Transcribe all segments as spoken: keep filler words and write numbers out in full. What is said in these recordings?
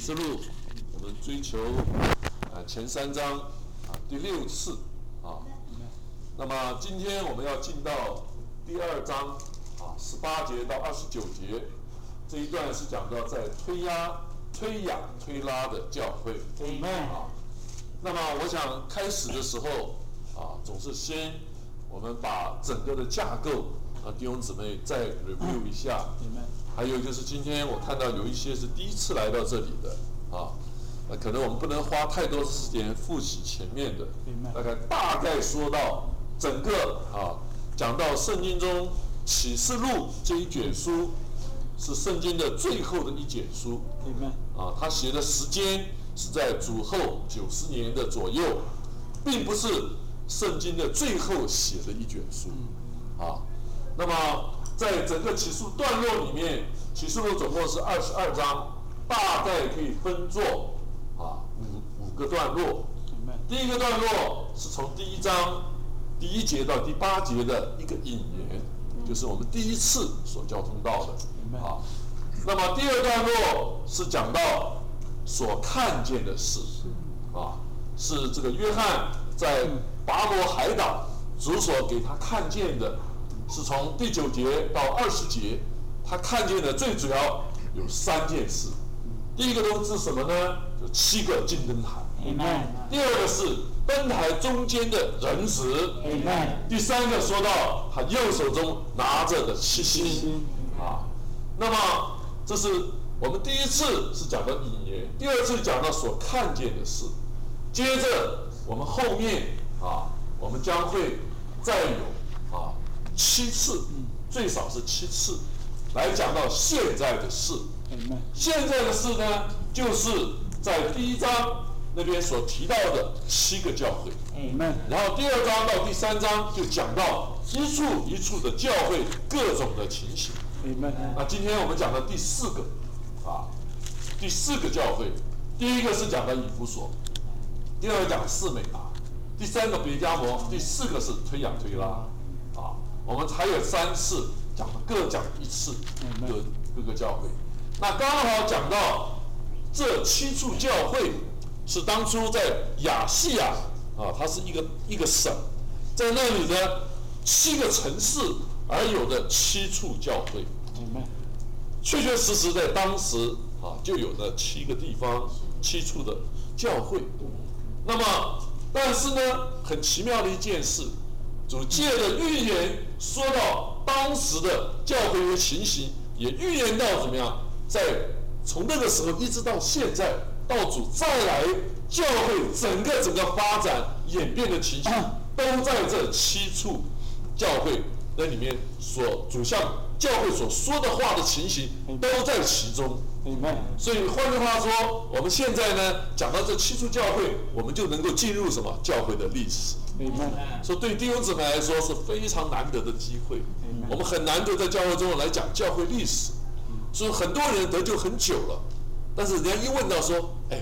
示录，我们追求啊前三章啊第六次啊。那么今天我们要进到第二章啊十八节到二十九节这一段，是讲到在推压、推雅、推拉的教会。啊，那么我想开始的时候啊，总是先我们把整个的架构啊弟兄姊妹再 review 一下。还有就是今天我看到有一些是第一次来到这里的啊，那可能我们不能花太多时间复习前面的，大概大概说到整个啊，讲到圣经中启示录这一卷书是圣经的最后的一卷书，啊，他写的时间是在主后九十年的左右，并不是圣经的最后写的一卷书，啊，那么在整个启示段落里面，启示录总共是二十二章，大概可以分作啊五五个段落。第一个段落是从第一章第一节到第八节的一个引言，就是我们第一次所交通到的啊。那么第二段落是讲到所看见的事啊，是这个约翰在拔摩海岛主所给他看见的。是从第九节到二十节，他看见的最主要有三件事。第一个东西是什么呢？就七个金灯台。第二个是灯台中间的人子。第三个说到他右手中拿着的七星。啊，那么这是我们第一次是讲到引言，第二次讲到所看见的事。接着我们后面啊，我们将会再有啊。七次，最少是七次，来讲到现在的事。现在的事呢，就是在第一章那边所提到的七个教会。然后第二章到第三章就讲到一处一处的教会各种的情形。那今天我们讲的第四个啊，第四个教会，第一个是讲的以弗所，第二个讲士美拿，第三个别迦摩，第四个是推雅推拉。啊。我们还有三次讲，各讲一次各各个教会。那刚好讲到这七处教会是当初在亚细亚啊，它是一个一个省，在那里的七个城市而有的七处教会。确确实实在当时啊，就有了七个地方七处的教会。那么，但是呢，很奇妙的一件事。主借着预言说到当时的教会的情形，也预言到怎么样，在从那个时候一直到现在，到主再来教会整个整个发展演变的情形，都在这七处教会那里面所主向教会所说的话的情形，都在其中。所以换句话说，我们现在呢讲到这七处教会，我们就能够进入什么教会的历史。所以对弟兄姊妹来说是非常难得的机会。我们很难得在教会中来讲教会历史，所以很多人得救很久了，但是人家一问到说，哎，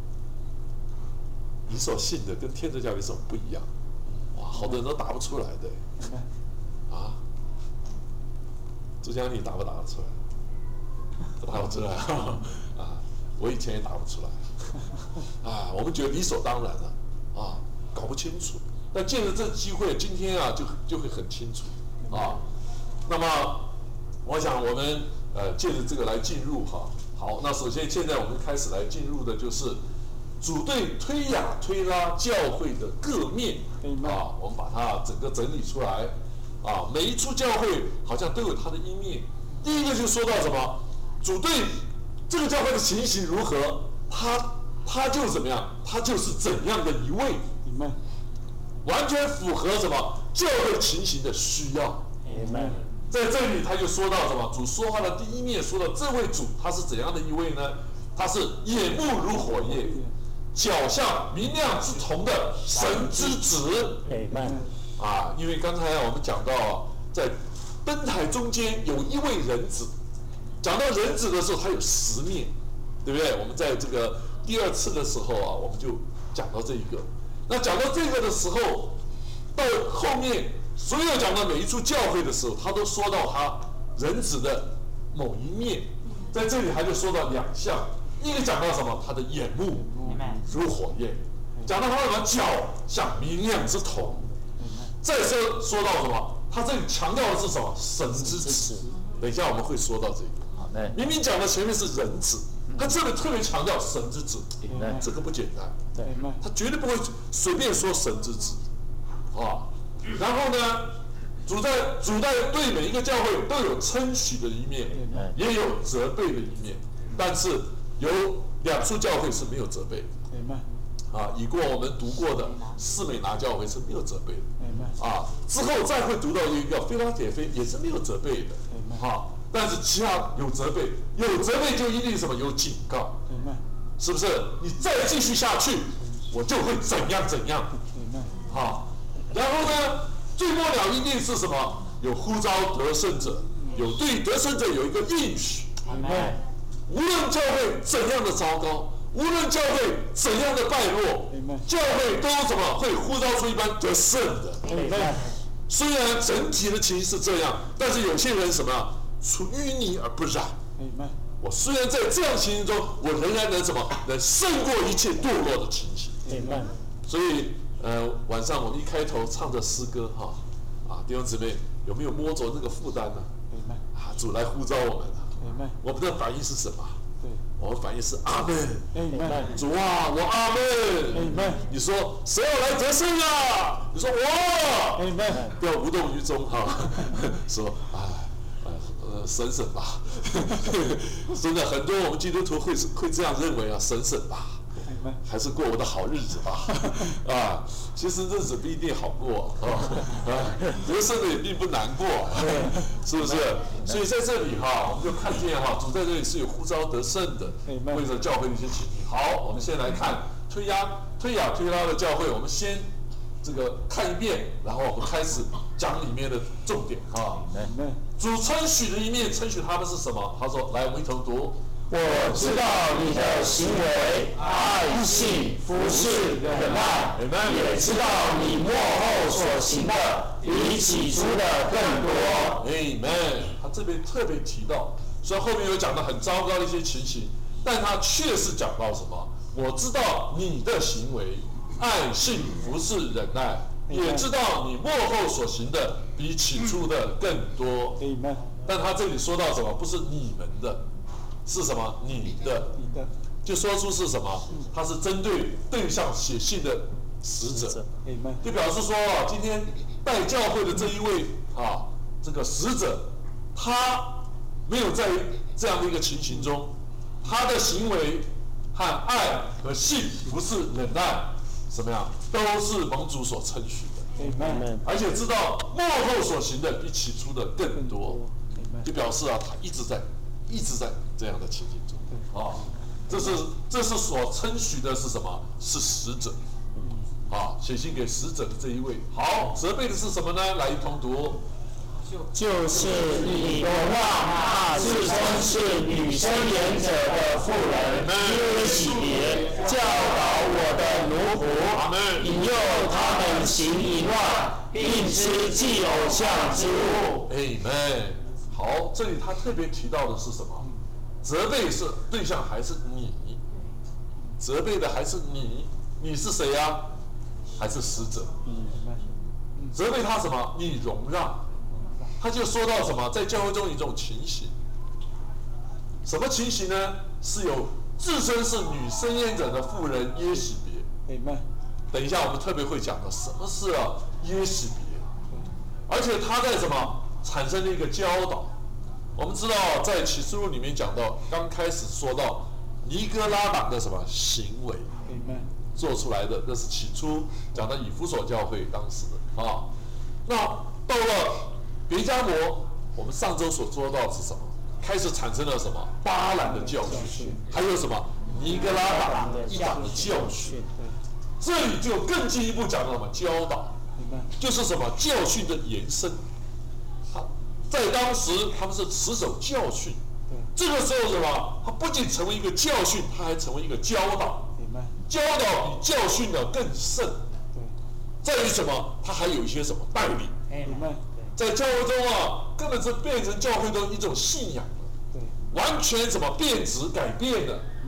你所信的跟天主教有什么不一样？哇，好多人都答不出来的。啊，朱江，你答不答得出来？不答不出来啊！我以前也答不出来啊！我们觉得理所当然了啊，搞不清楚。但借着这个机会，今天啊就就会很清楚啊。那么，我想我们呃借着这个来进入哈。好，那首先现在我们开始来进入的就是主对推雅推拉教会的各面啊，我们把它整个整理出来啊。每一处教会好像都有它的一面。第一个就说到什么？主对这个教会的情形如何，他他就怎么样，他就是怎样的一位，完全符合什么教会情形的需要。在这里他就说到什么？主说话的第一面说到这位主他是怎样的一位呢？他是眼目如火焰，脚像明亮之瞳的神之子。啊，因为刚才我们讲到在灯台中间有一位人子。讲到人子的时候，他有十面，对不对？我们在这个第二次的时候啊，我们就讲到这一个。那讲到这个的时候，到后面所有讲到每一处教会的时候，他都说到他人子的某一面。在这里他就说到两项， 一个讲到什么？他的眼目如火焰，讲到他什么？脚像明亮之铜。再说说到什么？他这里强调的是什么？神之子。等一下我们会说到这个。明明讲的前面是人子，他这里特别强调神之子，这个不简单。他绝对不会随便说神之子，啊。然后呢，主在主在对每一个教会都有称许的一面，也有责备的一面，但是有两处教会是没有责备的。啊，已过我们读过的士美拿教会是没有责备的。啊，之后再会读到一个非拉铁非也是没有责备的。啊。但是其他有责备，有责备就一定什么有警告，是不是？你再继续下去，我就会怎样怎样。好，然后呢，最末了一定是什么？有呼召得胜者，有对得胜者有一个应许。无论教会怎样的糟糕，无论教会怎样的败落，教会都什么会呼召出一班得胜的。虽然整体的情形是这样，但是有些人什么？出淤泥而不染。我虽然在这样情形中，我仍然能什么？能胜过一切堕落的情形。所以，呃，晚上我们一开头唱着诗歌哈，啊，弟兄姊妹有没有摸着那个负担呢？啊，主来呼召我们了。我们的反应是什么？我们反应是阿门。主啊，我阿门。你说谁要来得胜啊？你说我。不要无动于衷哈，说啊。呃，省省吧，真的很多我们基督徒会会这样认为啊，省省吧，还是过我的好日子吧，啊，其实日子不一定好过啊，啊，得胜的也并不难过，是不是？所以在这里哈，我们就看见哈，主在这里是有呼召得胜的，为着教会的一些情形。好，我们先来看推压推雅推拉的教会，我们先这个看一遍，然后我们开始讲里面的重点哈。主称许的一面，称许他们是什么？他说：“来，我们一同读。 我知道你的行为、爱信、服侍、忍耐，也知道你末后所行的比起初的更多。” Amen。他这边特别提到，虽然后面有讲到很糟糕的一些情形，但他确实讲到什么？我知道你的行为、爱信、服侍、忍耐。也知道你末后所行的比起初的更多。但他这里说到什么？不是你们的，是什么？你的。就说出是什么？他是针对对象写信的使者，就表示说啊，今天带教会的这一位啊，这个使者，他没有在这样的一个情形中，他的行为和爱和信不是忍耐。怎么样？都是蒙主所称许的，而且知道末后所行的比起初的更多，就表示啊，他一直在，一直在这样的情形中啊。这是这是所称许的是什么？是使者啊，写信给使者的这一位。好，责备的是什么呢？来一同读。 就是你容让那自称是女生言者的妇人约洗别，教导我的奴仆，引诱他们行淫乱，并吃祭偶像之物。 Amen。好，这里他特别提到的是什么？责备是对象还是你？责备的还是你？你是谁呀、啊？还是使者？责备他什么？你容让。他就说到什么，在教会中有一种情形，什么情形呢？是有自称是女生焉者的妇人耶洗别。等一下我们特别会讲到什么是啊耶洗别，而且他在什么产生了一个教导。我们知道在启示录里面讲到，刚开始说到尼哥拉党的什么行为做出来的，那是起初讲到以弗所教会当时的啊。那到了别迦摩，我们上周所说到的是什么？开始产生了什么巴兰的教训，还有什么尼哥拉党一党的教训。这里就更进一步讲到什么教导，就是什么教训的延伸。在当时他们是持守教训，这个时候什么？它不仅成为一个教训，它还成为一个教导。教导比教训的更甚，在于什么？它还有一些什么带领。在教会中啊，根本是变成教会中一种信仰了，完全什么变质改变了，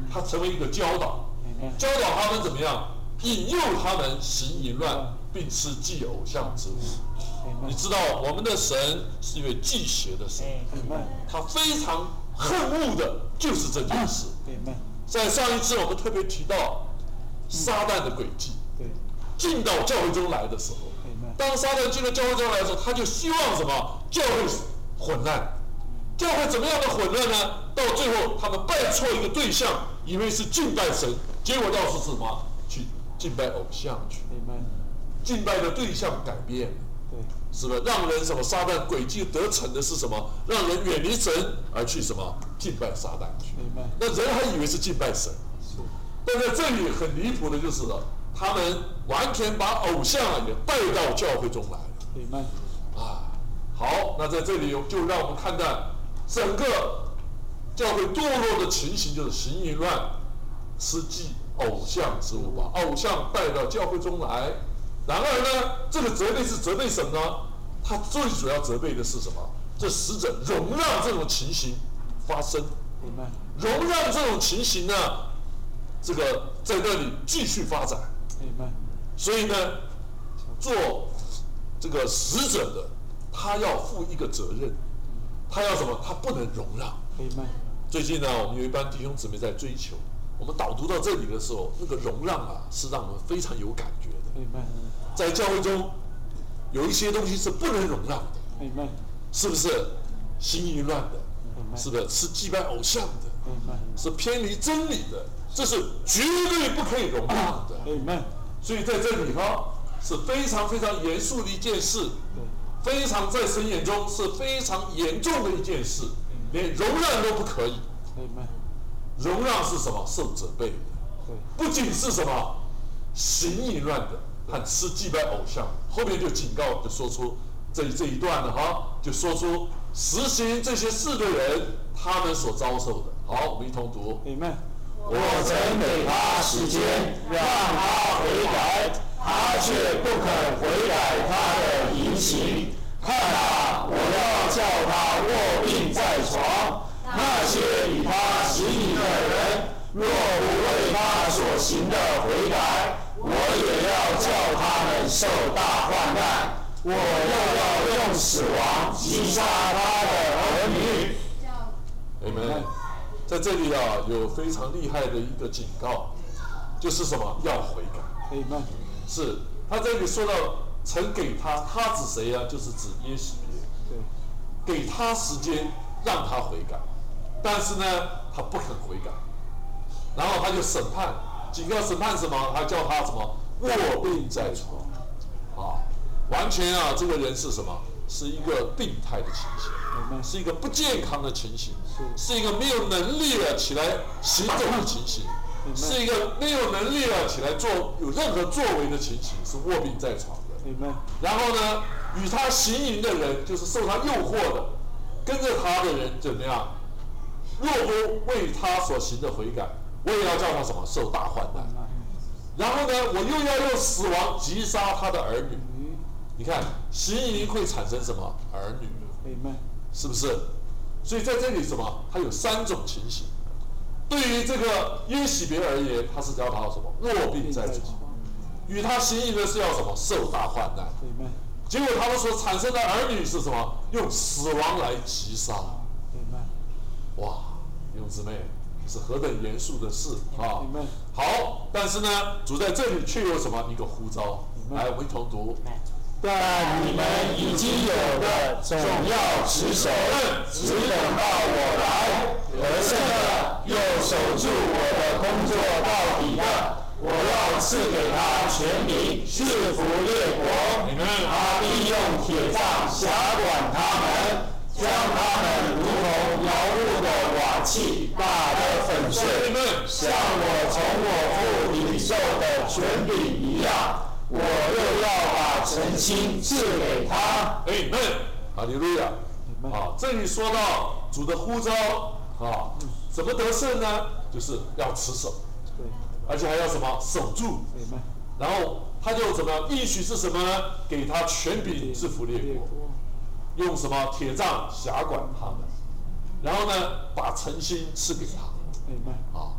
他成为一个教导，教导他们怎么样，引诱他们行淫乱，并吃祭偶像之物。你知道我们的神是一位忌邪的神，他非常恨恶的就是这件事。在上一次我们特别提到撒旦的诡计，进到教会中来的时候，当撒旦进到教会中来的时候，他就希望什么？教会混乱。教会怎么样的混乱呢？到最后他们拜错一个对象，以为是敬拜神，结果要是什么？去敬拜偶像去。敬拜的对象改变了，是吧？让人什么？撒旦诡计得逞的是什么？让人远离神而去什么？敬拜撒旦去。那人还以为是敬拜神，但在这里很离谱的就是了，他们完全把偶像也带到教会中来了。啊，好，那在这里就让我们看到整个教会堕落的情形，就是行淫乱、吃祭偶像之物，把偶像带到教会中来。然而呢，这个责备是责备什么呢？他最主要责备的是什么？这使者容让这种情形发生，容让这种情形呢，这个在那里继续发展。所以呢，做这个使者的，他要负一个责任，他要什么？他不能容让。最近呢，我们有一班弟兄姊妹在追求。我们导读到这里的时候，那个容让啊，是让我们非常有感觉的。在教会中，有一些东西是不能容让的，是不是？行淫乱的，是不是？是祭拜偶像的，是偏离真理的，这是绝对不可以容让的。所以在这里哈，是非常非常严肃的一件事，非常在神眼中是非常严重的一件事，连容让都不可以。容让是什么？受责备的，不仅是什么行淫乱的和吃祭拜偶像，后面就警告，就说出这这一段了哈，就说出实行这些事的人他们所遭受的。好，我们一同读。 我曾给他时间，让他悔改，他却不肯悔改他的淫行。看啊，我要叫他卧病在床。那些与他行淫的人，若不为他所行的悔改，我也要叫他们受大患难。我又要用死亡击杀他的儿女。 你们在这里啊，有非常厉害的一个警告，就是什么？要悔改。是他这里说到，曾给他，他指谁啊？就是指耶洗别。给他时间，让他悔改。但是呢，他不肯悔改，然后他就审判，警告审判什么？他叫他什么？卧病在床，啊，完全啊，这个人是什么？是一个病态的情形，是一个不健康的情形，是一个没有能力啊起来行走的情形，是一个没有能力啊起来做有任何作为的情形，是卧病在床的。然后呢，与他行淫的人，就是受他诱惑的，跟着他的人怎么样？若不为他所行的悔改，我也要叫他什么？受大患难。然后呢，我又要用死亡击杀他的儿女。你看，行淫会产生什么？儿女，是不是？所以在这里什么？它有三种情形。对于这个耶洗别而言，他是叫他什么？卧病在床。与他行淫的是要什么？受大患难。结果他们所产生的儿女是什么？用死亡来击杀。哇！弟兄姊妹，是何等严肃的事啊！好，但是呢，主在这里却有什么一个呼召？来，我们一同读。 但你们已经有的，总要持守，只等到我来。得胜的，又守住我的工作到底的，我要赐给他权柄，制服列国。他必用铁杖辖管他们，将他们如同窑屋的瓦器打得粉碎，像我从我父领受的权柄一样。我又要把诚心赐给他。 哎们，哈利路亚！啊，这里说到主的呼召啊，怎么得胜呢？就是要持守，而且还要什么？守住。然后他就怎么样？应许是什么呢？给他权柄制服列国，用什么铁杖辖管他们，然后呢，把诚心赐给他。啊，好。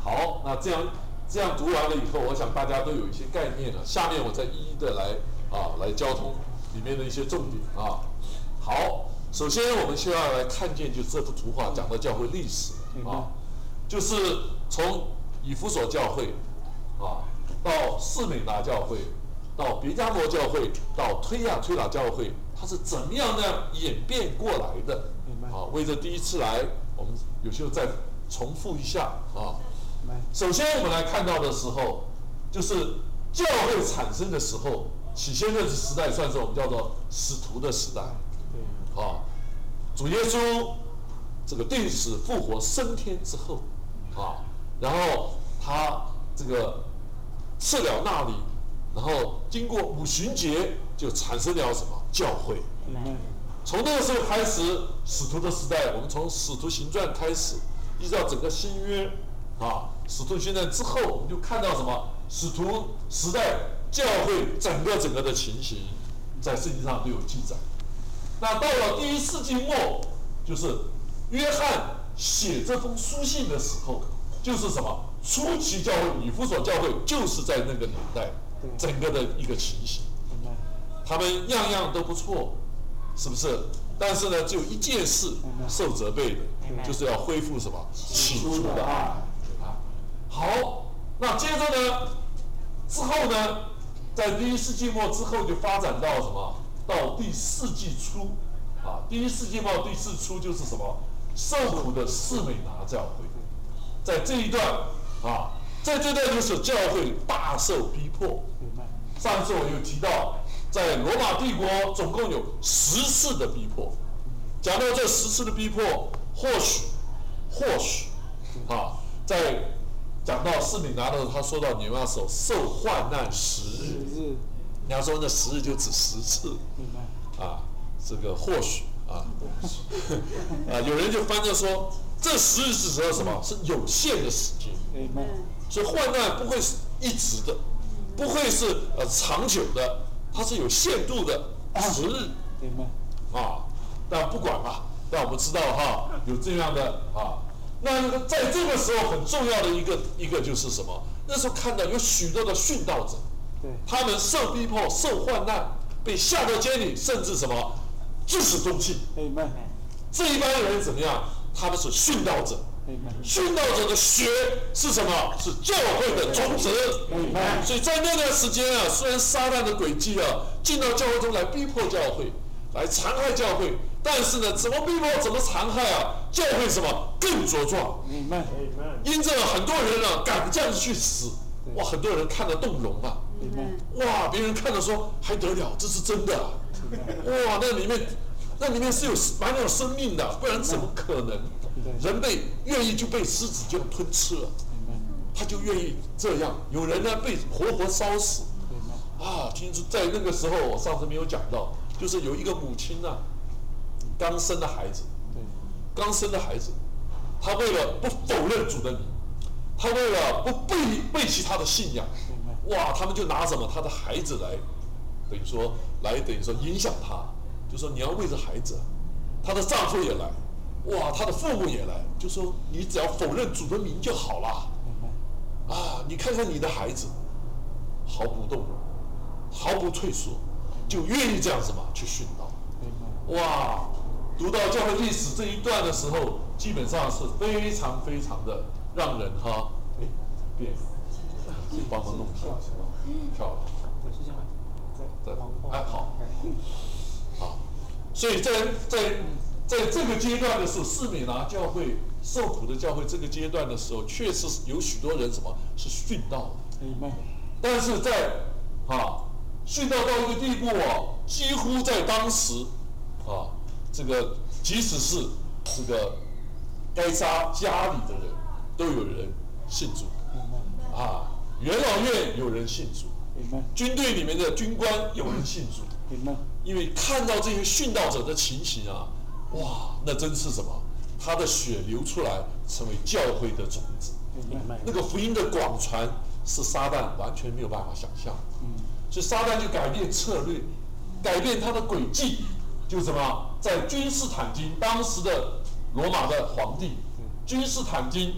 好，那这样这样读完了以后，我想大家都有一些概念了。下面我再一一的来啊来交通里面的一些重点啊。好，首先我们需要来看见，就这幅图画讲的教会历史啊，就是从以弗所教会啊到士美拿教会，到别迦摩教会，到推亚推拉教会，它是怎么样呢演变过来的？啊，为了第一次来，我们有时候再重复一下啊。首先我们来看到的时候，就是教会产生的时候，起先的时代算是我们叫做使徒的时代。啊，主耶稣这个定死复活升天之后，啊，然后他这个赐了那里，然后经过五旬节就产生了什么教会。从那个时候开始，使徒的时代，我们从使徒行传开始，一直到整个新约啊，使徒行传之后，我们就看到什么使徒时代教会整个整个的情形，在圣经上都有记载。那到了第一世纪末，就是约翰写这封书信的时候，就是什么初期教会以弗所教会就是在那个年代整个的一个情形，他们样样都不错，是不是？但是呢，只有一件事受责备的，就是要恢复什么起初的爱啊。好，那接着呢，之后呢，在第一世纪末之后就发展到什么？到第四纪初，啊，第一世纪末第四初就是什么？受苦的士美拿教会，在这一段啊，在这段就是教会大受逼迫。上次我有提到，在罗马帝国总共有十次的逼迫。讲到这十次的逼迫，或许，或许，啊，在讲到士美拿的时候，他说到你们要受受患难十日。人家说那十日就指十次，啊，这个或许啊，啊，有人就翻着说，这十日是指的什么？是有限的时间，所以患难不会是一直的，不会是呃长久的，它是有限度的十日，啊，但不管吧，但我们知道哈，有这样的啊，那在这个时候很重要的一个一个就是什么？那时候看到有许多的殉道者。他们受逼迫、受患难，被下到监里，甚至什么至死终弃。这一般人怎么样？他们是殉道者。殉道者的血是什么？是教会的种子。所以在那段时间啊，虽然撒旦的诡计啊进到教会中来逼迫教会，来残害教会，但是呢，怎么逼迫，怎么残害啊？教会什么更茁壮。因着很多人啊敢这样去死，哇，很多人看得动容啊。哇！别人看了说还得了，这是真的、啊。哇，那里面那里面是有蛮有生命的，不然怎么可能？人类愿意就被狮子这样吞吃了，他就愿意这样。有人呢被活活烧死。啊，听说在那个时候，我上次没有讲到，就是有一个母亲呢、啊，刚生的孩子，刚生的孩子，他为了不否认主的名，他为了不背背弃他的信仰。哇，他们就拿什么他的孩子来，等于说来等于说影响他，就说你要为着孩子，她的丈夫也来，哇，她的父母也来，就说你只要否认主的名就好了，啊，你看看你的孩子，毫不动容，毫不退缩，就愿意这样子嘛去殉道，哇，读到教会历史这一段的时候，基本上是非常非常的让人哈，哎，变。帮忙弄一下，漂亮。在哎好，好，所以在在在这个阶段的时候，士美拿教会受苦的教会这个阶段的时候，确实有许多人什么是殉道的。但是在啊殉道到一个地步啊，几乎在当时啊，这个即使是这个该杀家里的人，都有人信主啊。元老院有人信主，军队里面的军官有人信主，因为看到这些殉道者的情形啊，哇，那真是什么？他的血流出来，成为教会的种子。那个福音的广传是撒旦完全没有办法想象，所以撒旦就改变策略，改变他的诡计，就什么？在君士坦丁当时的罗马的皇帝君士坦丁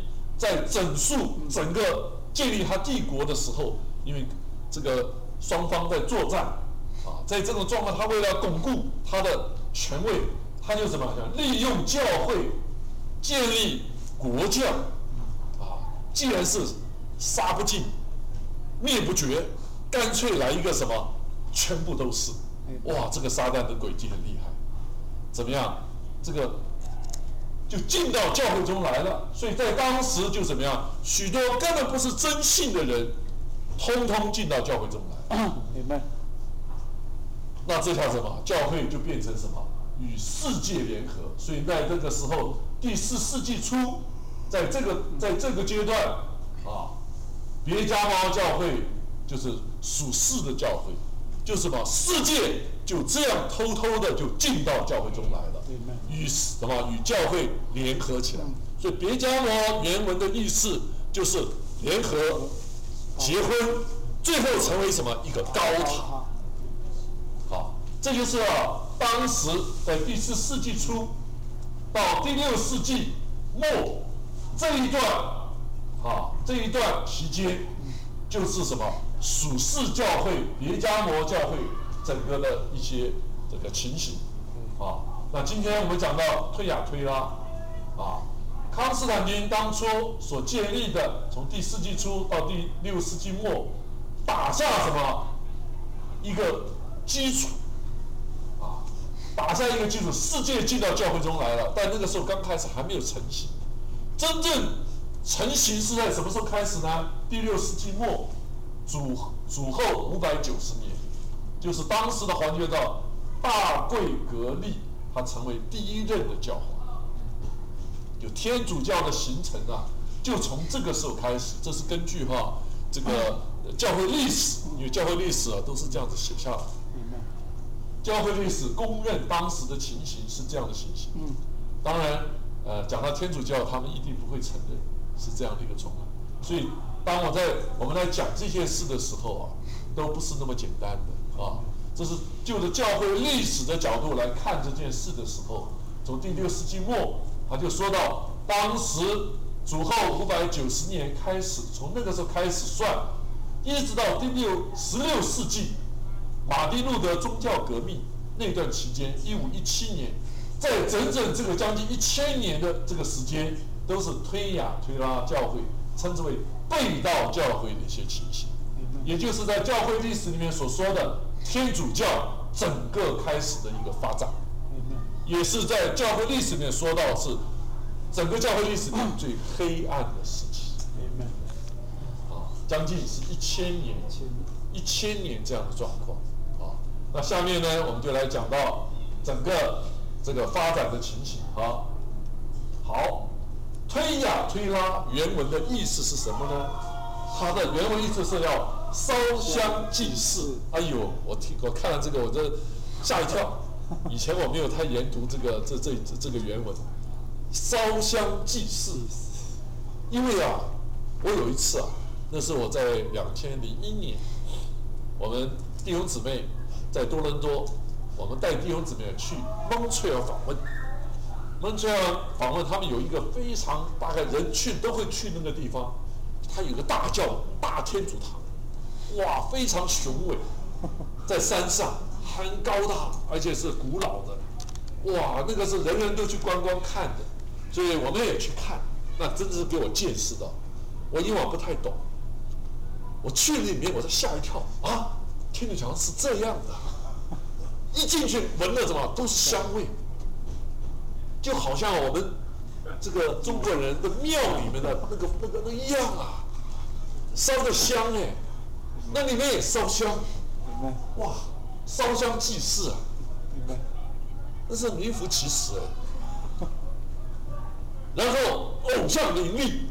在整肃整个建立他帝国的时候，因为这个双方在作战啊，在这种状况，他为了巩固他的权位，他就怎么讲？利用教会建立国教啊，既然是杀不尽、灭不绝，干脆来一个什么？全部都是。哇，这个撒旦的诡计很厉害。怎么样？这个就进到教会中来了。所以在当时就怎么样？许多根本不是真信的人，通通进到教会中来。 明白。 那这下什么？教会就变成什么？与世界联合。所以在这个时候，第四世纪初，在这个在这个阶段啊，别迦摩教会就是属世的教会，就是什么？世界就这样偷偷的就进到教会中来了，与什么？与教会联合起来。所以别迦摩原文的意思就是联合、结婚，最后成为什么？一个高塔。好，这就是啊，当时在第四世纪初到第六世纪末这一段啊，这一段期间，就是什么？属世教会、别迦摩教会整个的一些这个情形啊。那今天我们讲到推雅推拉啊，康斯坦丁当初所建立的，从第四纪初到第六世纪末，打下什么一个基础啊，打下一个基础，世界进到教会中来了，但那个时候刚开始还没有成型，真正成型是在什么时候开始呢？第六世纪末。主主后五百九十年，就是当时的皇爵到大贵格利，他成为第一任的教皇。就天主教的形成啊，就从这个时候开始。这是根据哈这个教会历史，因为教会历史啊都是这样子写下来。教会历史公认当时的情形是这样的情形。当然，呃，讲到天主教，他们一定不会承认是这样的一个状况，所以。当我在我们来讲这些事的时候啊，都不是那么简单的啊。这是就着教会历史的角度来看这件事的时候，从第六世纪末，他就说到，当时主后五百九十年开始，从那个时候开始算，一直到第六十六世纪，马丁路德宗教革命那段期间，一五一七年，在整整这个将近一千年的这个时间，都是推雅推拉教会称之为背道教会的一些情形，也就是在教会历史里面所说的天主教整个开始的一个发展，也是在教会历史里面说到是整个教会历史里面最黑暗的时期，啊，将近是一千年，一千年这样的状况啊。那下面呢，我们就来讲到整个这个发展的情形啊。好。推雅推拉原文的意思是什么呢？它的原文意思是要烧香祭祀。哎呦，我听我看了这个，我这吓一跳。以前我没有太研读这个这这这个原文，烧香祭祀。因为啊，我有一次啊，那是我在两千零一年，我们弟兄姊妹在多伦多，我们带弟兄姊妹去蒙特利尔访问。蒙特利尔访问，他们有一个非常大概人去都会去那个地方，它有个大教大天主堂，哇，非常雄伟，在山上，很高大，而且是古老的，哇，那个是人人都去观光看的，所以我们也去看，那真的是给我见识到，我以往不太懂，我去里面我都吓一跳啊，天主教是这样的，一进去闻了什么都是香味。就好像我们这个中国人的庙里面的那个那个那样啊，烧的香哎，那里面也烧香，哇，烧香祭祀啊，那是名副其实哎。然后偶像林立，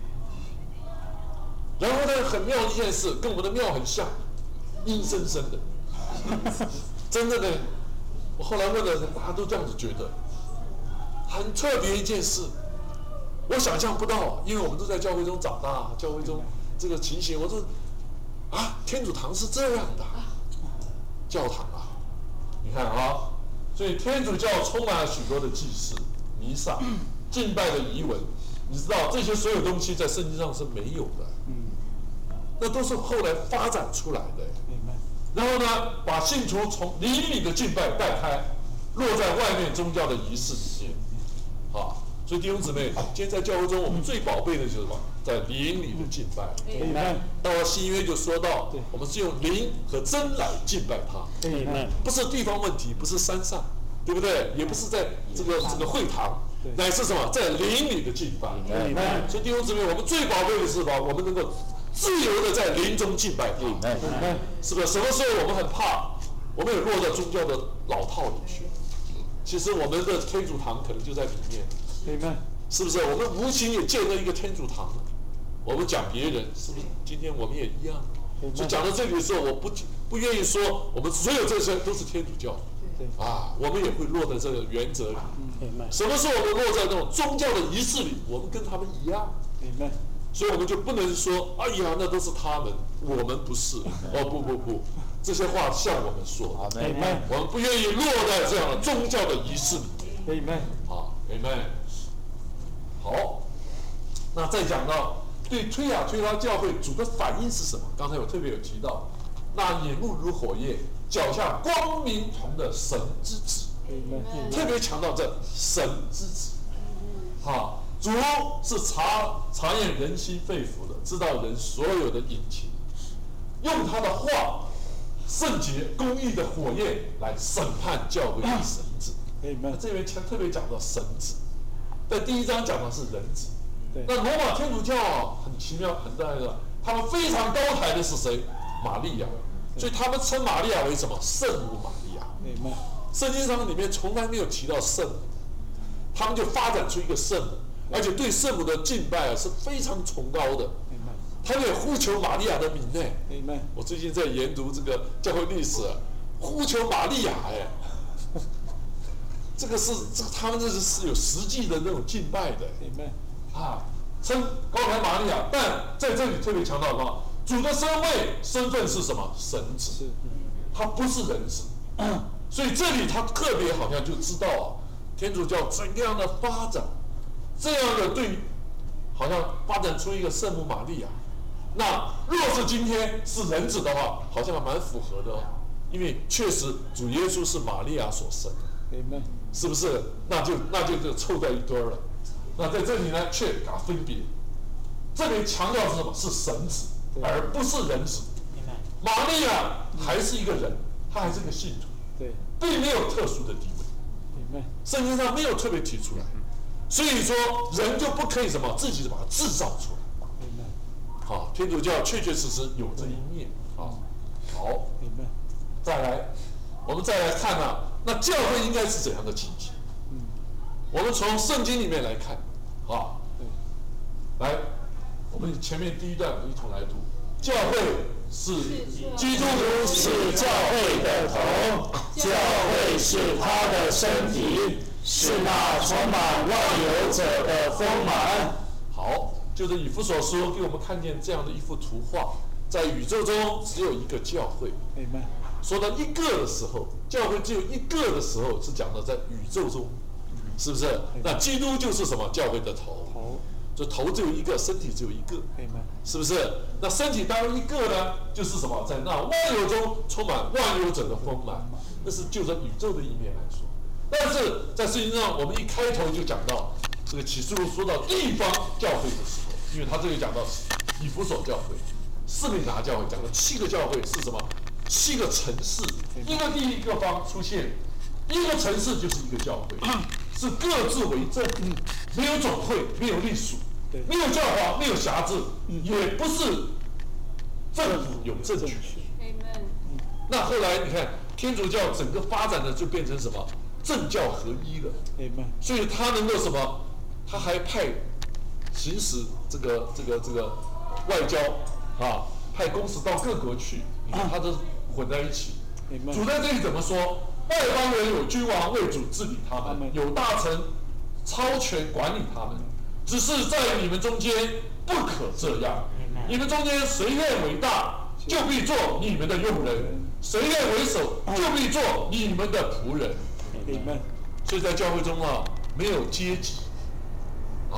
然后呢，很妙的一件事，跟我们的庙很像，阴森森的，真的呢。我后来问了，大家都这样子觉得。很特别一件事，我想象不到，因为我们都在教会中长大，教会中这个情形，我说啊，天主堂是这样的，教堂啊，你看啊，所以天主教充满了许多的祭祀、弥撒、敬拜的仪文， 你知道这些所有东西在圣经上是没有的，嗯，那都是后来发展出来的。然后呢，把信徒从灵里的敬拜带开，落在外面宗教的仪式里面，啊，所以弟兄姊妹，今天在教会中，我们最宝贝的就是什么？在灵里的敬拜。到了新约就说到，我们是用灵和真来敬拜他，不是地方问题，不是山上，对不对？也不是在这个这个会堂，乃是什么？在灵里的敬拜。所以弟兄姊妹，我们最宝贝的是什么？我们能够自由的在灵中敬拜他，是不是？什么时候我们很怕，我们也落在宗教的老套里去？其实我们的天主堂可能就在里面，是不是？我们无形也建了一个天主堂，我们讲别人，是不是？今天我们也一样。所以讲到这里的时候，我不不愿意说我们所有这些都是天主教，啊，我们也会落在这个原则里。什么时候我们落在那种宗教的仪式里，我们跟他们一样。所以我们就不能说，哎呀，那都是他们，我们不是。哦，不不不，这些话向我们说，我们不愿意落在这样的宗教的仪式里面。好 ，Amen。好，那再讲到对推雅推拉教会主的反应是什么？刚才我特别有提到，那眼目如火焰，脚下光明同的神之子，特别强调这神之子。好。主是察察验人心肺腑的，知道人所有的隐情，用他的话，圣洁公义的火焰来审判教会的神子。那这边特别讲到神子，在第一章讲的是人子。那罗马天主教啊，很奇妙，很大的，他们非常高抬的是谁？玛利亚，所以他们称玛利亚为什么？圣母玛利亚。圣经上里面从来没有提到圣母，他们就发展出一个圣母。而且对圣母的敬拜啊是非常崇高的，他们也呼求玛利亚的名呢。我最近在研读这个教会历史，呼求玛利亚哎，这个是这个他们这是是有实际的那种敬拜的，啊，称高抬玛利亚，但在这里特别强调什么？主的身位身份是什么？神子，他不是人子，所以这里他特别好像就知道啊，天主教怎样的发展。这样的对，好像发展出一个圣母玛利亚。那若是今天是人子的话，好像蛮符合的哦，因为确实主耶稣是玛利亚所生的，是不是？那就那就就凑在一堆了。那在这里呢，却搞分别。这里强调是什么？是神子，而不是人子。玛利亚还是一个人，她还是个信徒，并没有特殊的地位。圣经上没有特别提出来。所以说，人就不可以什么自己把它制造出来。好，天主教确确实实有这一面啊。好，再来，我们再来看啊，那教会应该是怎样的情形？我们从圣经里面来看，啊，来，我们前面第一段我们一同来读，教会是基督徒是教会的头，教会是他的身体。是那充满万有者的丰满。好，就是以弗所书给我们看见这样的一幅图画，在宇宙中只有一个教会。说到一个的时候，教会只有一个的时候，是讲的在宇宙中，是不是？那基督就是什么？教会的头。就头只有一个，身体只有一个，是不是？那身体当然一个呢，就是什么？在那万有中充满万有者的丰满，那是就在宇宙的一面来说。但是在圣经上，我们一开头就讲到这个启示录说到地方教会的时候，因为他这里讲到以弗所教会、士米拿教会，讲了七个教会是什么？七个城市，一个地一个方出现，一个城市就是一个教会，是各自为政，没有总会，没有隶属，没有教皇，没有辖制，也不是政府有政权。那后来你看，天主教整个发展的就变成什么？政教合一了，所以他能够什么？他还派行使这个这个这个外交啊，派公使到各国去，你看他都混在一起。主在这里怎么说？外邦人有君王为主治理他们，有大臣超权管理他们，只是在你们中间不可这样。你们中间谁愿为大，就必做你们的用人；谁愿为首，就必做你们的仆人。所以在教会中啊，没有阶级啊，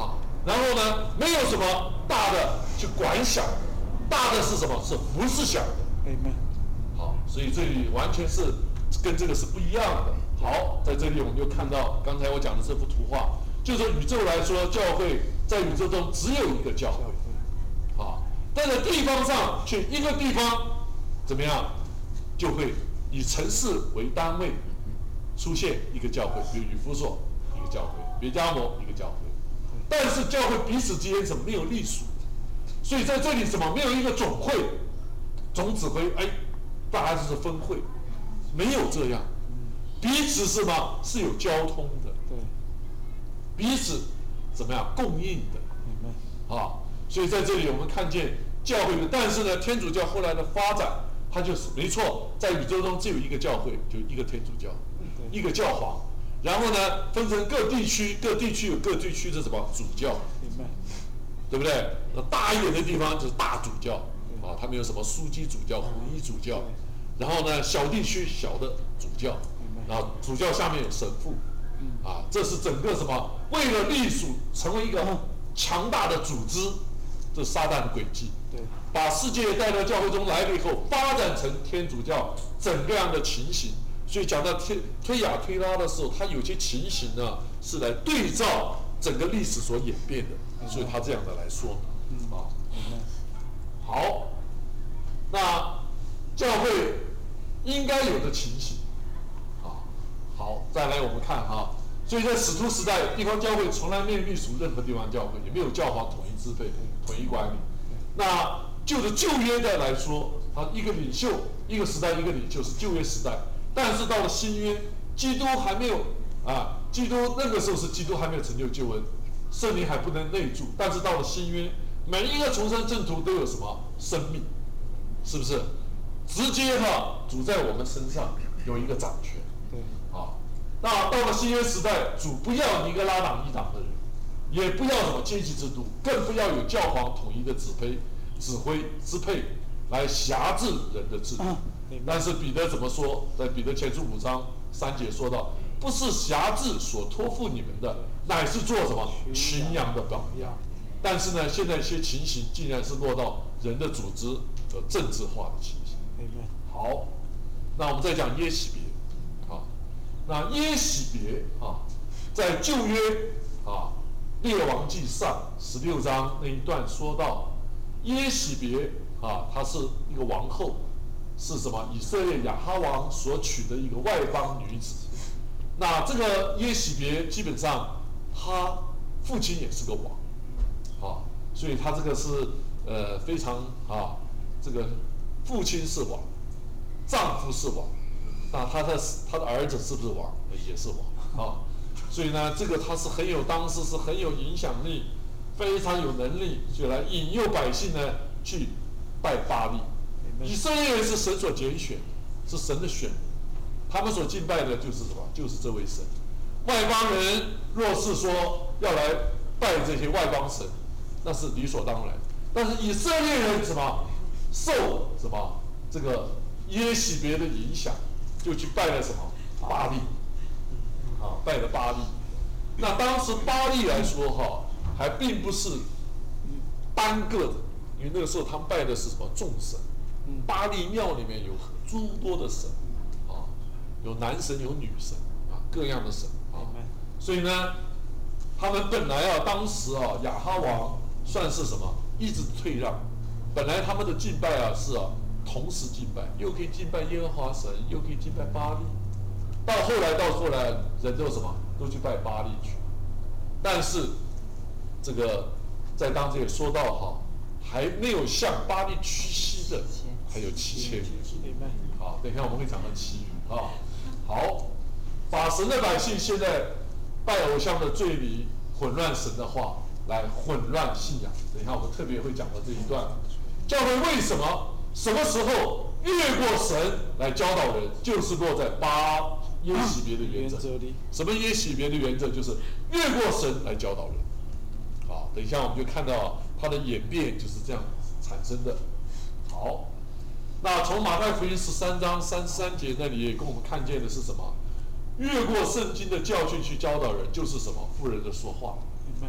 然后呢，没有什么大的去管小的，大的是什么？是服侍小的。好，所以这里完全是跟这个是不一样的。好，在这里我们就看到刚才我讲的这幅图画，就说宇宙来说，教会在宇宙中只有一个教会，啊，但在地方上却一个地方怎么样，就会以城市为单位出现一个教会，比如以弗所一个教会，别加摩一个教会，但是教会彼此之间怎么没有隶属？所以在这里什么没有一个总会、总指挥？哎，大家就是分会，没有这样。彼此是什么？是有交通的，对，彼此怎么样供应的，啊，所以在这里我们看见教会，但是呢，天主教后来的发展，它就是没错，在宇宙中只有一个教会，就一个天主教，一个教皇，然后呢，分成各地区，各地区有各地区的什么主教，对不对？那大一点的地方就是大主教，啊，他们有什么枢机主教、红衣主教，然后呢，小地区小的主教。然后主教下面有神父，啊，这是整个什么？为了隶属成为一个强大的组织，这是撒旦的诡计。对，把世界带到教会中来了以后，发展成天主教整个样的情形。所以讲到推推雅推拉的时候，它有些情形呢是来对照整个历史所演变的，所以他这样的来说，啊，好，那教会应该有的情形。好，再来我们看哈，所以在使徒时代，地方教会从来没有隶属任何地方教会，也没有教皇统一支配、统一管理。那就着旧约的来说，他一个领袖，一个时代一个领袖是旧约时代，但是到了新约，基督还没有啊，基督那个时候是基督还没有成就救恩，圣灵还不能内住，但是到了新约，每一个重生正徒都有什么生命，是不是？直接哈主在我们身上有一个掌权。啊，那到了新约时代，主不要尼格拉党一党的人，也不要什么阶级制度，更不要有教皇统一的指挥、指挥、支配来辖制人的制度。但是彼得怎么说？在彼得前书五章三节说到，不是辖制所托付你们的，乃是做什么群羊的榜样。但是呢，现在一些情形竟然是落到人的组织和政治化的情形。好，那我们再讲耶洗别。那耶洗别啊，在旧约啊列王纪上十六章那一段说到，耶洗别啊，她是一个王后，是什么？以色列亚哈王所娶的一个外邦女子。那这个耶洗别基本上，她父亲也是个王，啊，所以她这个是呃非常啊，这个父亲是王，丈夫是王。那他的他的儿子是不是王？也是王啊，所以呢，这个他是很有当时是很有影响力，非常有能力，就来引诱百姓呢去拜巴力。以色列人是神所拣选，是神的选民，他们所敬拜的就是什么？就是这位神。外邦人若是说要来拜这些外邦神，那是理所当然。但是以色列人什么受什么这个耶洗别的影响？就去拜了什么巴力，啊，拜了巴力。那当时巴力来说哈，还并不是单个的，因为那个时候他们拜的是什么众神。巴力庙里面有诸多的神，啊，有男神有女神啊，各样的神啊。所以呢，他们本来啊，当时啊，亚哈王算是什么，一直退让。本来他们的敬拜啊是啊。同时敬拜，又可以敬拜耶和华神，又可以敬拜巴力。到后来，到后来，人都什么，都去拜巴力去。但是，这个在当中也说到哈，还没有向巴力屈膝的，还有七千人。好，等一下我们会讲到其余啊。好，把神的百姓现在拜偶像的罪里混乱神的话，来混乱信仰。等一下我们特别会讲到这一段。教会为什么？什么时候越过神来教导人，就是落在巴耶洗别的原则。什么耶洗别的原则？就是越过神来教导人。好，等一下我们就看到它的演变就是这样产生的。好，那从马太福音十三章三十三节那里也跟我们看见的是什么？越过圣经的教训去教导人，就是什么？妇人的说话。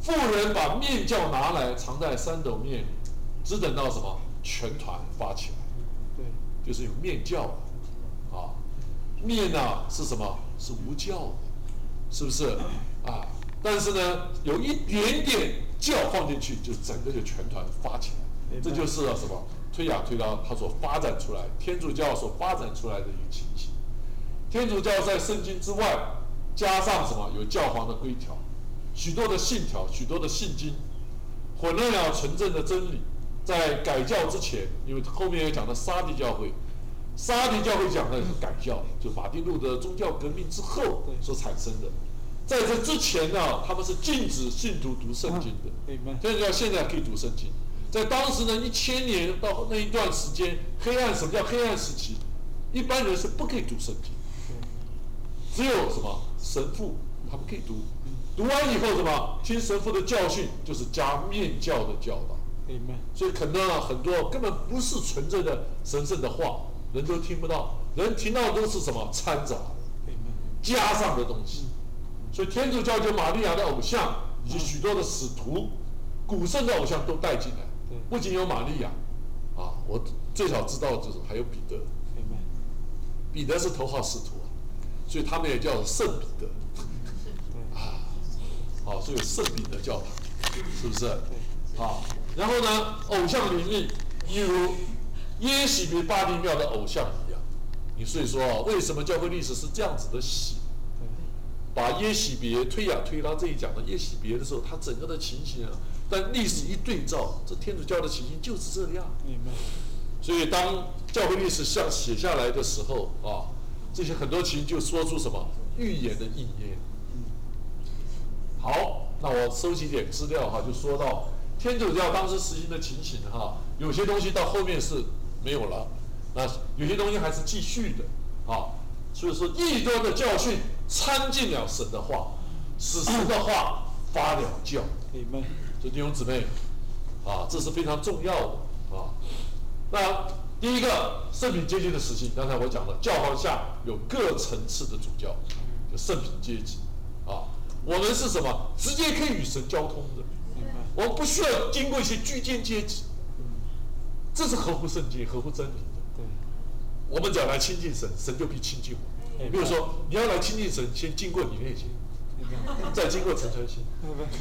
妇人把面酵拿来藏在三斗面里，只等到什么全团发起来。 对， 就是有面酵啊，面啊是什么？是无酵的，是不是啊？但是呢，有一点点酵放进去，就整个就全团发起来。这就是什么？推雅推拉它所发展出来，天主教所发展出来的一个情形。天主教在圣经之外加上什么？有教皇的规条，许多的信条，许多的信经，混乱了纯正的真理。在改教之前，因为后面也讲到沙地教会，沙地教会讲的是改教，就马丁路德宗教革命之后所产生的。在这之前呢，他们是禁止信徒读圣经的。天主教现在可以读圣经，在当时呢，一千年到那一段时间，黑暗什么叫黑暗时期？一般人是不可以读圣经，只有什么神父他们可以读，读完以后什么听神父的教训，就是加面教的教导。所以可能啊，很多根本不是纯正的神圣的话，人都听不到，人听到都是什么掺杂的、加上的东西。所以天主教就玛利亚的偶像以及许多的使徒、古圣的偶像都带进来，不仅有玛利亚啊，我最少知道就是还有彼得，彼得是头号使徒啊，所以他们也叫圣彼得啊，好，所以有圣彼得教堂，是不是？啊，然后呢，偶像灵异，例如耶喜别巴黎庙的偶像一样，你所以说啊，为什么教会历史是这样子的写？把耶喜别推雅推拉这一讲的耶喜别的时候，它整个的情形啊，但历史一对照，这天主教的情形就是这样。所以当教会历史像写下来的时候啊，这些很多情形就说出什么预言的应验。好，那我收集点资料哈，就说到天主教当时实行的情形哈，有些东西到后面是没有了，那有些东西还是继续的啊。所以说异端的教训掺进了神的话，使神的话发了教。所以弟兄姊妹啊，这是非常重要的啊。那第一个圣品阶级的实行，刚才我讲了，教皇下有各层次的主教，就圣品阶级啊。我们是什么？直接可以与神交通的，我们不需要经过一些居间阶级，这是合乎圣经、合乎真理的。我们只要来亲近神，神就必亲近我。比如说，你要来亲近神，先经过你内心，再经过陈传心。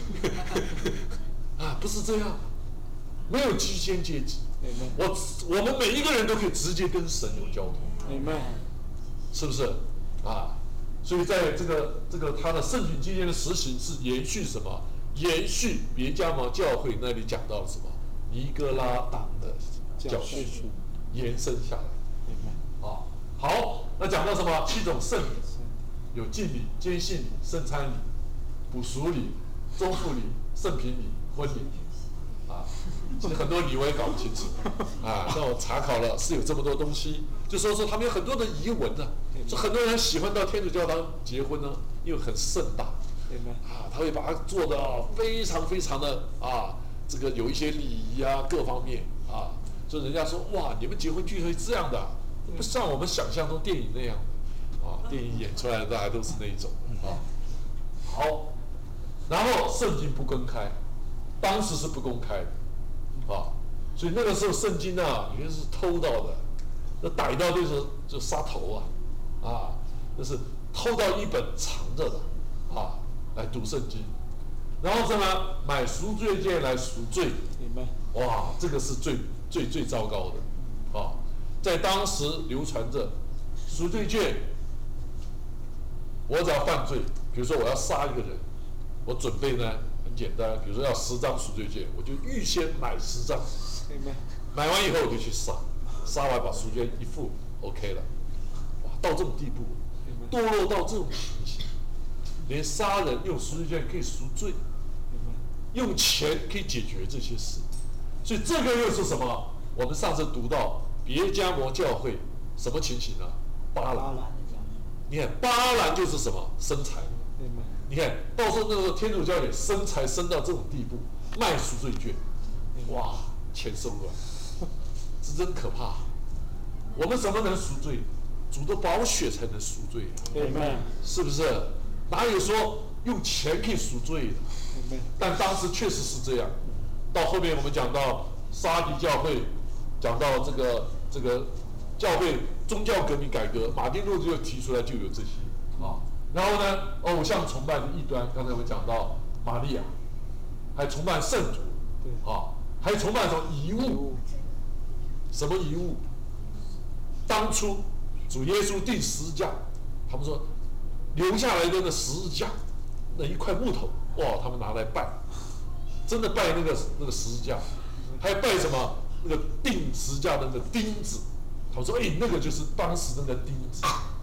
啊，不是这样，没有居间阶级。我我们每一个人都可以直接跟神有交通，是不是？啊，所以在这个这个他的圣品期间的实行是延续什么？延续别加毛教会那里讲到了什么？尼哥拉党的教训延伸下来。啊，好，那讲到什么？七种圣礼，有敬礼、坚信礼、圣餐礼、补赎礼、宗父礼、圣品礼、婚礼。啊，其实很多礼我也搞不清楚。啊，那我查考了是有这么多东西，就说说他们有很多的疑问呢、啊。说很多人喜欢到天主教堂结婚呢，因为很盛大。啊，他会把它做的非常非常的啊，这个有一些礼仪啊，各方面啊，所以人家说哇，你们结婚聚会这样的、啊。不像我们想象中电影那样的啊，电影演出来的大家都是那一种啊。好，然后圣经不公开，当时是不公开的啊，所以那个时候圣经啊，有些是偷到的，那逮到就是就杀头啊，啊，就是偷到一本藏着的啊，来读圣经，然后什么买赎罪券来赎罪，哇，这个是最最最糟糕的啊。在当时流传着赎罪券，我只要犯罪，比如说我要杀一个人，我准备呢很简单，比如说要十张赎罪券，我就预先买十张，买完以后我就去杀，杀完把赎罪券一付 ，OK 了，哇，到这种地步，堕落到这种情形，连杀人用赎罪券可以赎罪，用钱可以解决这些事，所以这个又是什么？我们上次读到。别加摩教会什么情形啊？巴兰，你看巴兰就是什么生财，你看到时候那个天主教也生财生到这种地步，卖赎罪券，哇，钱收了，这真可怕。我们怎么能赎罪？主的宝血才能赎罪啊，是不是？哪有说用钱可以赎罪的，但当时确实是这样。到后面我们讲到沙迪教会，讲到这个这个教会宗教革命改革，马丁路德就提出来就有这些啊。然后呢，偶像崇拜的异端，刚才我们讲到玛利亚，还崇拜圣徒，啊，还崇拜什么遗物？什么遗物？当初主耶稣钉十字架，他们说留下来的那十字架那一块木头，哇，他们拿来拜，真的拜那个那个十字架，还拜什么那个钉十字架的那个钉子，他们说，哎，那个就是当时那个钉子。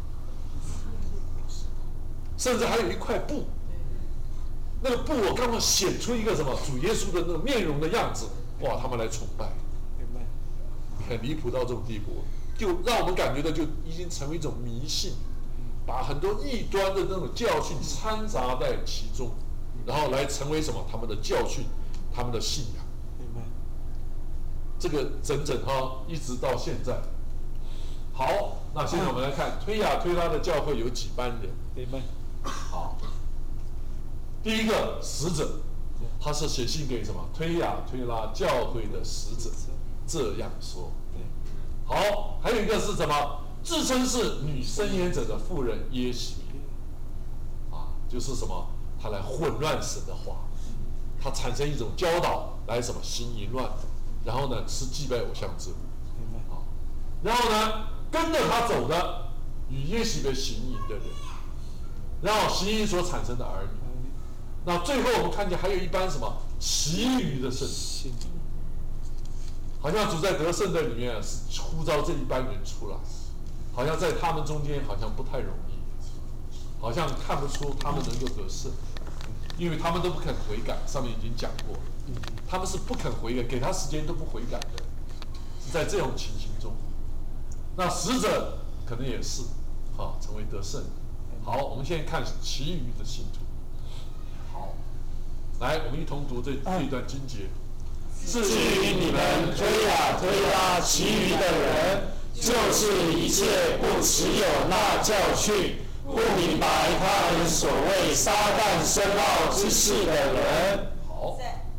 甚至还有一块布，那个布我刚好显出一个什么主耶稣的那个面容的样子，哇，他们来崇拜，很离谱到这种地步，就让我们感觉到就已经成为一种迷信，把很多异端的那种教训掺杂在其中，然后来成为什么他们的教训，他们的信仰。这个整整哈一直到现在。好，那现在我们来看推雅推拉的教会有几班人。好，第一个使者，他是写信给什么推雅推拉教会的使者，这样说。好，还有一个是什么？自称是女申言者的妇人耶洗别，啊，就是什么？他来混乱神的话，他产生一种教导，来什么行淫乱，然后呢吃祭拜偶像之物，啊，然后呢跟着他走的与耶洗别行淫的人。然后行淫所产生的儿女，那最后我们看见还有一班什么其余的圣徒，好像主在得胜的里面是呼召这一班人出来，好像在他们中间好像不太容易，好像看不出他们能够得胜，因为他们都不肯悔改，上面已经讲过，他们是不肯悔改，给他时间都不悔改的，是在这种情形中，那使者可能也是，啊，成为得胜。好，我们现在看其余的信徒。好，来，我们一同读这这一段经节。 至于你们推雅推拉其余的人，就是一切不持有那教训、不明白他们所谓撒旦深奥之事的人。 好，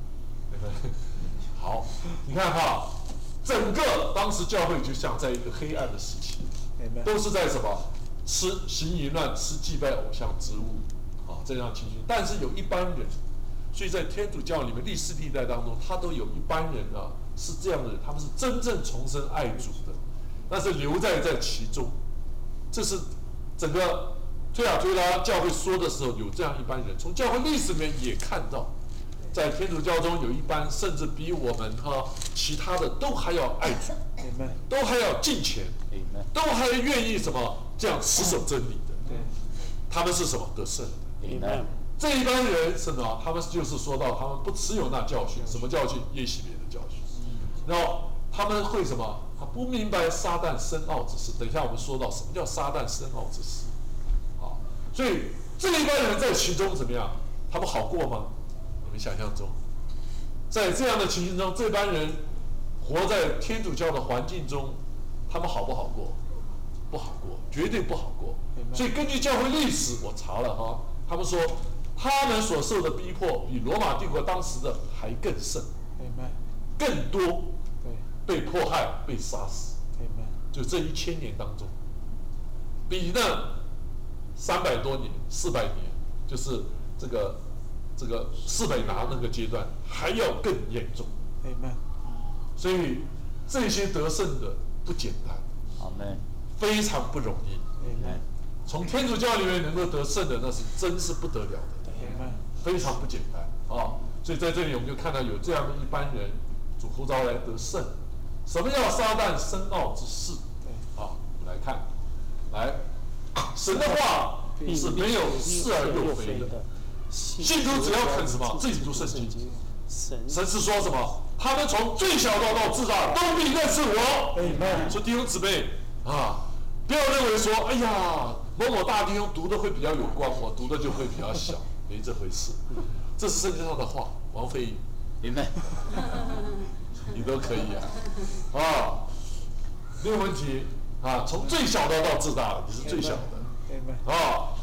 好，你看哈，整个当时教会就像在一个黑暗的时期，都是在什么？吃行淫乱、吃祭拜偶像之物，啊，这样情形。但是有一般人，所以在天主教里面历世历代当中，他都有一般人啊是这样的人，他们是真正重生爱主的，但是留在在其中。这是整个推雅推拉教会说的时候有这样一般人，从教会历史里面也看到，在天主教中有一班甚至比我们哈、啊、其他的都还要爱主，都还要敬虔，都还愿意什么这样持守真理的。他们是什么得胜的？这一般人是呢，他们就是说到他们不持有那教训，什么教训？耶洗别的教训。然后他们会什么？他不明白撒旦深奥之事。等一下我们说到什么叫撒旦深奥之事。好，所以这一般人在其中怎么样？他们好过吗？你们想象中，在这样的情形中，这班人活在天主教的环境中，他们好不好过？不好过，绝对不好过。所以根据教会历史，我查了哈，他们说他们所受的逼迫比罗马帝国当时的还更甚，更多，被迫害、被杀死。就这一千年当中，比那三百多年、四百年，就是这个这个四百拿那个阶段还要更严重。所以这些得胜的不简单，非常不容易。从天主教里面能够得胜的，那是真是不得了的，非常不简单啊！所以在这里我们就看到有这样的一般人，主呼召来得胜。什么叫撒旦深奥之事？啊，我们来看，来，神的话是没有是而又非的。信徒只要肯什么，自己读圣经。神是说什么？他们从最小到到至大都必认识我。说弟兄姊妹啊，不要认为说，哎呀，某某大弟兄读的会比较有光，我读的就会比较小，没这回事。这是圣经上的话，王飞宇，你都可以啊，啊，没有问题啊。从最小的到至大的，你是最小的啊。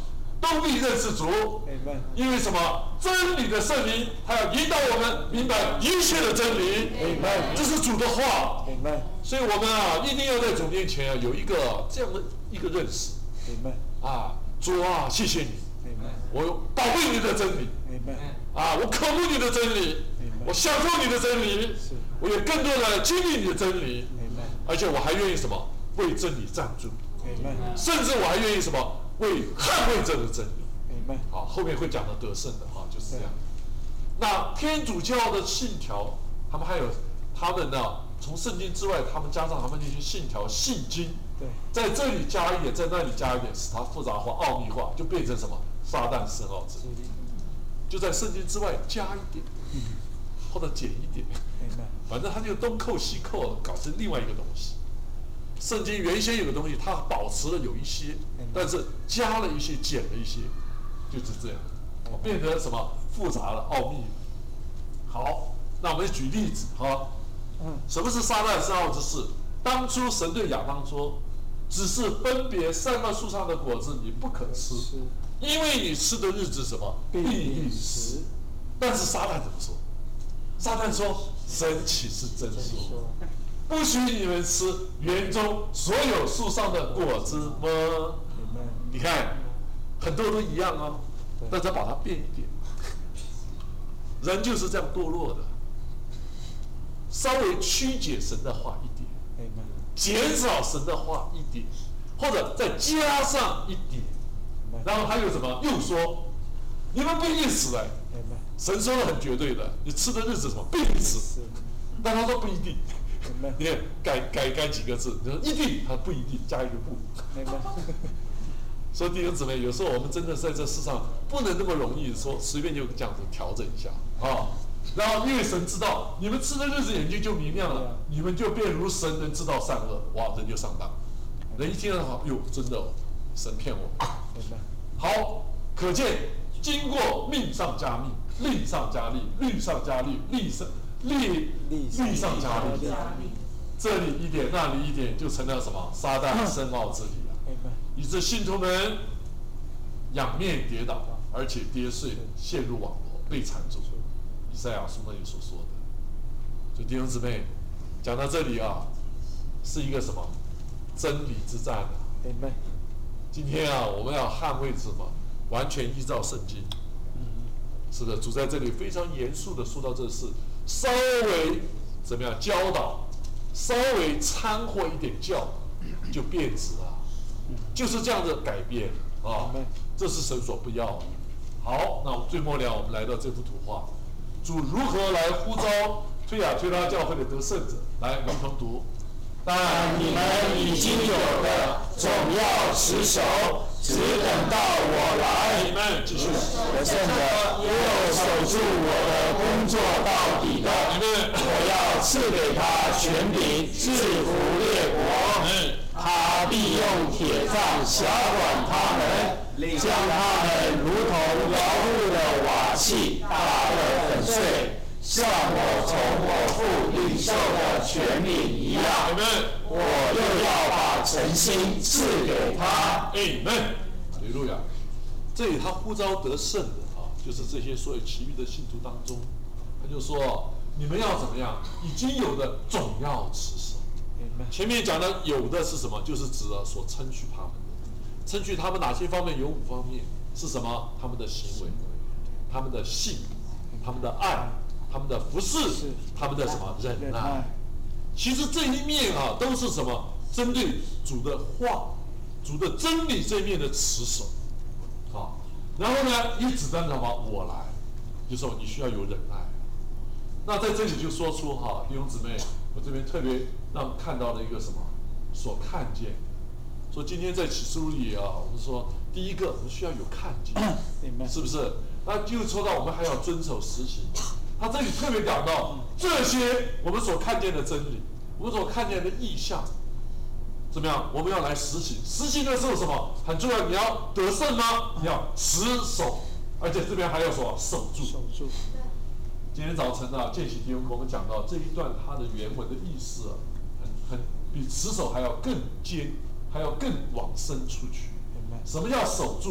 都必认识主。因为什么？真理的圣灵，他要引导我们明白一切的真理。这是主的话。所以我们啊，一定要在主面前啊，有一个这样的一个认识。啊，主啊，谢谢你，我宝贝你的真理。啊，我渴慕你的真理，我享受你的真理，我也更多的经历你的真理。而且我还愿意什么？为真理站住。甚至我还愿意什么？为捍卫这个真理。好，后面会讲的得胜的哈，就是这样。那天主教的信条，他们还有他们呢，从圣经之外，他们加上他们那些信条、信经，在这里加一点，在那里加一点，使它复杂化、奥秘化，就变成什么？撒旦深奥之理。就在圣经之外加一点，或者减一点，反正他就东扣西扣，搞成另外一个东西。圣经原先有个东西，它保持了有一些，但是加了一些，减了一些，就是这样，变得什么复杂了、奥秘。好，那我们举例子哈。什么是撒旦深奥之事？当初神对亚当说，只是分别善恶树上的果子你不可吃，因为你吃的日子什么必定死。但是撒旦怎么说？撒旦说：神岂是真说，不许你们吃园中所有树上的果子吗？你看，很多都一样哦，但是把它变一点。人就是这样堕落的，稍微曲解神的话一点，减少神的话一点，或者再加上一点，然后还有什么？又说你们不一定死哎，神说的很绝对的，你吃的日子什么必定死，但他说不一定。你看改改改几个字，你说一定，他不一定，加一个不。所以弟兄姊妹，有时候我们真的在这世上不能那么容易说随便就这样子调整一下啊。然后因为神知道你们吃的日子眼睛就明亮了，你们就变如神能知道善恶，哇，人就上当。人一听到好，哟，真的哦，神骗我。好，可见经过命上加命，令上加力，律上加律，律上律律上加力。这里一点，那里一点，就成了什么撒旦深奥之理了。以致信徒们仰面跌倒，而且跌碎，陷入网罗，被缠住。以赛亚书那里所说的。所以弟兄姊妹，讲到这里啊，是一个什么真理之战啊。今天啊，我们要捍卫什么？完全依照圣经。是的，主在这里非常严肃的说到这事，稍微怎么样教导，稍微掺和一点教，就变质了。就是这样的改变啊，这是神所不要的。好，那最末了，我们来到这幅图画，主如何来呼召推雅推拉教会的得胜者？来，我们同读。 但你们已经有的，总要持守，只等到我来。 你们继续。 得胜的，又守住我的工作到底的，我要赐给他权柄，制服列国。他必用铁杖辖管他们，将他们如同窑户的瓦器打得粉碎，像我从我父领受的权柄一样。我又要把诚心赐给他。 阿们。哈利路亚。这里他呼召得胜的啊，就是这些所有其余的信徒当中，他就说：你们要怎么样？已经有的总要持守。前面讲的有的是什么？就是指了所称许他们的，称许他们哪些方面？有五方面是什么？他们的行为，他们的信，他们的爱，他们的服侍，他们的什么忍耐。其实这一面啊，都是什么？针对主的话、主的真理这一面的持守啊。然后呢，一指的什么？我来，就说你需要有忍耐。那在这里就说出哈，弟兄姊妹，我这边特别让看到了一个什么所看见，说今天在启示录里啊，我们说第一个我们需要有看见，是不是？那就说到我们还要遵守实行。他这里特别讲到这些我们所看见的真理，我们所看见的意象，怎么样？我们要来实行。实行的时候什么很重要？你要得胜吗？你要持守，而且这边还要说守住。守住。今天早晨呢、啊，见习弟兄我们讲到这一段它的原文的意思啊，很很比持守还要更尖，还要更往深出去。什么叫守住？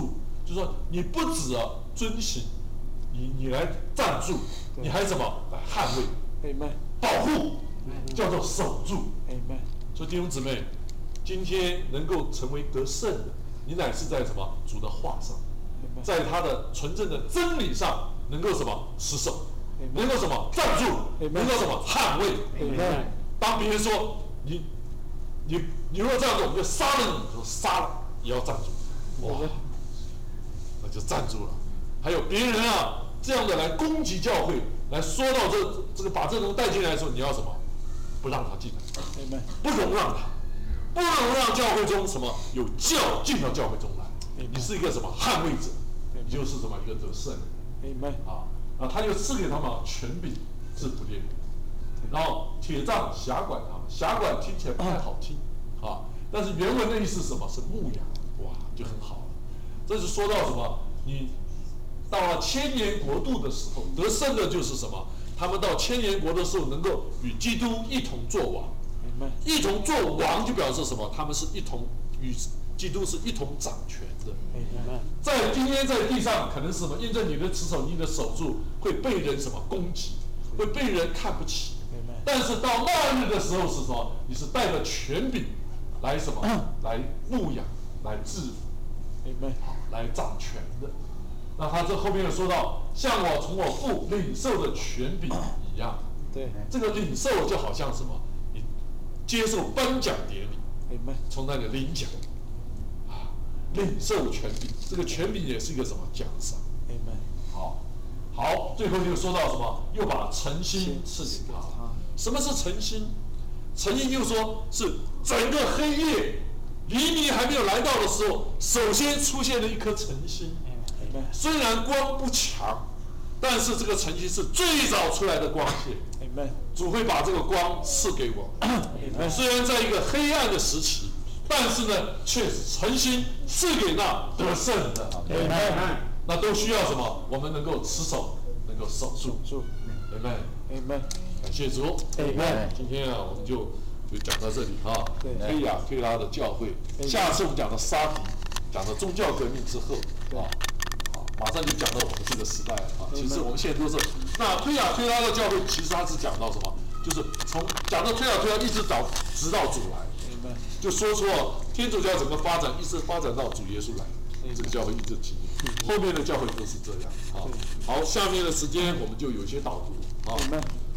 就说你不只啊遵行，你你来站住，你还什么来捍卫、保护，叫做守住。所以弟兄姊妹，今天能够成为得胜的，你乃是在什么主的话上，在他的纯正的真理上，能够什么持守，能够什么站住，能够什么捍卫。当别人说你你你如果这样做，我们就杀了你，说杀了也要站住，哇，那就站住了。还有别人啊这样的来攻击教会，来说到这这个把这种带进来的时候，你要什么？不让他进来，不容让他，不容让教会中什么有教进到教会中来。你是一个什么捍卫者，你就是什么一个得胜。啊，啊，他就赐给他们权柄制服列人，然后铁杖辖管他们，辖管听起来不太好听啊，但是原文的意思是什么？是牧养，哇，就很好了。这是说到什么？你到了千年国度的时候，得胜的就是什么？他们到千年国的时候，能够与基督一同作王，一同作王就表示什么？他们是一同与基督是一同掌权的。在今天在地上，可能是什么？因着你的持守，你的守住，会被人什么攻击，会被人看不起。但是到那日的时候是什么？你是带着权柄来什么？来牧养，来治理，好，来掌权的。那他这后面又说到，像我从我父领受的权柄一样。对，这个领受就好像什么？你接受颁奖典礼，从那里领奖。领受权柄，这个权柄也是一个什么奖赏？好，好，最后就说到什么？又把诚心赐给他。什么是诚心？诚心又说是整个黑夜黎明还没有来到的时候，首先出现了一颗诚心。虽然光不强，但是这个诚心是最早出来的光线。主会把这个光赐给我。虽然在一个黑暗的时期。但是呢，却是诚心赐给那得胜的，那都需要什么？我们能够持守，能够守住。Amen，感谢主。今天啊，我们就就讲到这里哈。推雅推拉的教会，下次我们讲到沙提，讲到宗教革命之后啊，好，马上就讲到我们这个时代了啊。其实我们现在都是，那推雅推拉的教会，其实它是讲到什么？就是从讲到推雅推拉一直到直到主来。就说出天主教整个发展一直发展到主耶稣来，这个教会一直经营，后面的教会都是这样啊。好，下面的时间我们就有些导读啊。